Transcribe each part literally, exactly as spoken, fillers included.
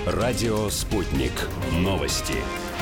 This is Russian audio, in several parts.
Радио «Спутник». Новости.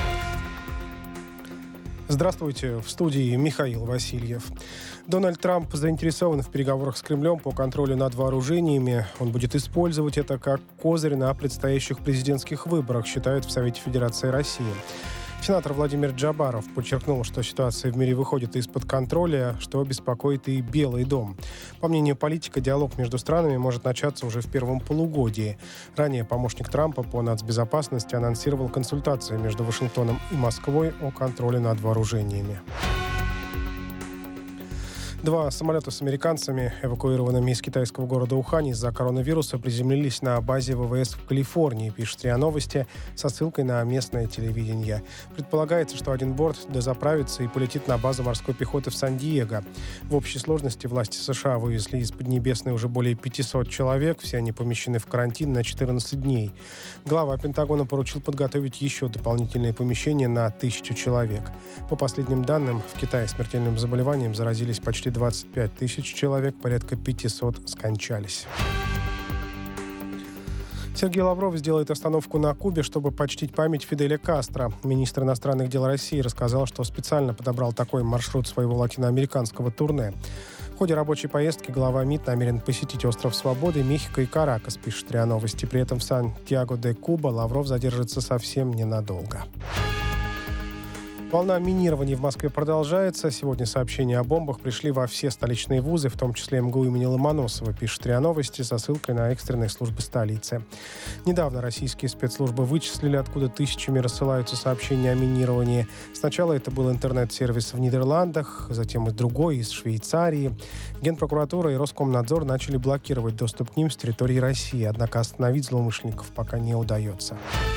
Здравствуйте, в студии Михаил Васильев. Дональд Трамп заинтересован в переговорах с Кремлем по контролю над вооружениями. Он будет использовать это как козырь на предстоящих президентских выборах, считают в Совете Федерации России. Сенатор Владимир Джабаров подчеркнул, что ситуация в мире выходит из-под контроля, что беспокоит и Белый дом. По мнению политика, диалог между странами может начаться уже в первом полугодии. Ранее помощник Трампа по нацбезопасности анонсировал консультации между Вашингтоном и Москвой о контроле над вооружениями. Два самолета с американцами, эвакуированными из китайского города Ухань из-за коронавируса, приземлились на базе ВВС в Калифорнии, пишет РИА Новости, со ссылкой на местное телевидение. Предполагается, что один борт дозаправится и полетит на базу морской пехоты в Сан-Диего. В общей сложности власти США вывезли из Поднебесной уже более пятьсот человек, все они помещены в карантин на четырнадцать дней. Глава Пентагона поручил подготовить еще дополнительные помещения на тысячу человек. По последним данным, в Китае смертельным заболеванием заразились почти двадцать пять тысяч человек, порядка пятьсот скончались. Сергей Лавров сделает остановку на Кубе, чтобы почтить память Фиделя Кастро. Министр иностранных дел России рассказал, что специально подобрал такой маршрут своего латиноамериканского турне. В ходе рабочей поездки глава МИД намерен посетить остров Свободы, Мехико и Каракас, пишет РИА Новости. При этом в Сантьяго-де-Куба Лавров задержится совсем ненадолго. Волна минирования в Москве продолжается. Сегодня сообщения о бомбах пришли во все столичные вузы, в том числе эм гэ у имени Ломоносова, пишет РИА Новости со ссылкой на экстренные службы столицы. Недавно российские спецслужбы вычислили, откуда тысячами рассылаются сообщения о минировании. Сначала это был интернет-сервис в Нидерландах, затем и другой, из Швейцарии. Генпрокуратура и Роскомнадзор начали блокировать доступ к ним с территории России, однако остановить злоумышленников пока не удается.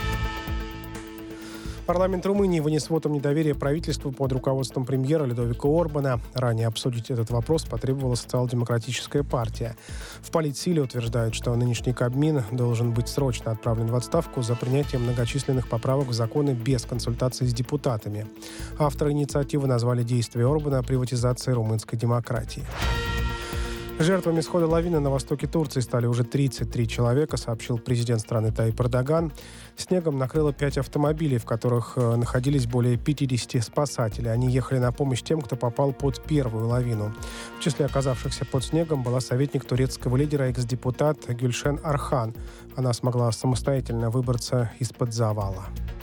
Парламент Румынии вынес вотум недоверия правительству под руководством премьера Людовико Орбана. Ранее обсудить этот вопрос потребовала социал-демократическая партия. В политсиле утверждают, что нынешний Кабмин должен быть срочно отправлен в отставку за принятие многочисленных поправок в законы без консультации с депутатами. Авторы инициативы назвали действия Орбана приватизацией румынской демократии. Жертвами схода лавины на востоке Турции стали уже тридцать три человека, сообщил президент страны Таyyip Эрдоган. Снегом накрыло пять автомобилей, в которых находились более пятьдесят спасателей. Они ехали на помощь тем, кто попал под первую лавину. В числе оказавшихся под снегом была советник турецкого лидера, экс-депутат Гюльшен Архан. Она смогла самостоятельно выбраться из-под завала.